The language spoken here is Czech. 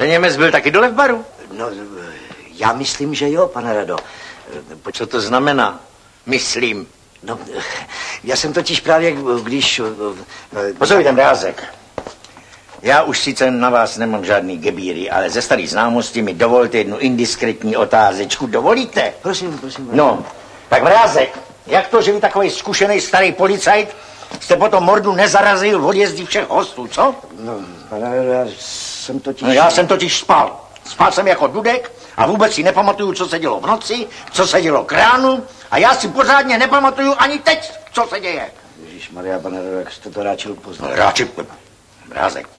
Ten Němec byl taky dole v baru? No, já myslím, že jo, pane Rado. Co to znamená? Myslím. No, já jsem totiž právě, když... Poslouchejte, Mrázek. Já už sice na vás nemám žádný gebíry, ale ze starých známostí mi dovolte jednu indiskretní otázečku. Dovolíte? Prosím. No, tak Mrázek, jak to, že vy takový zkušený starý policajt jste potom mordu nezarazil v odjezdi všech hostů, co? No, pane Rado, já jsem totiž... No, já jsem totiž spal. Spal jsem jako dudek a vůbec si nepamatuju, co se dělo v noci, co se dělo k ránu a já si pořádně nepamatuju ani teď, co se děje. Ježišmarja, pane Rado, jak jste to ráčil poznat. Ráčil, Mrázek.